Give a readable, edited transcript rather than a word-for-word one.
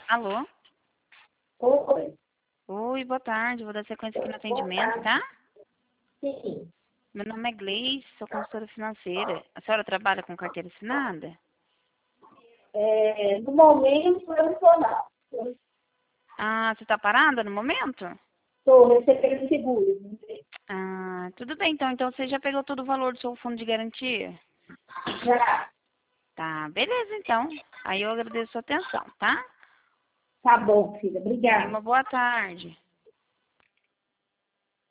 Alô? Oi. Oi, boa tarde. Vou dar sequência aqui no Boa atendimento, tarde. tá? Sim. Meu nome é Gleice, sou consultora financeira. A senhora trabalha com carteira assinada? No momento, eu estou não. Eu Ah, você tá parada no momento? estou recebendo seguro. Ah, tudo bem então. Então você já pegou todo o valor do seu fundo de garantia? Já. Tá, beleza então. Aí eu agradeço a sua atenção, tá? Tá bom, filha. Tenha Obrigada. uma boa tarde.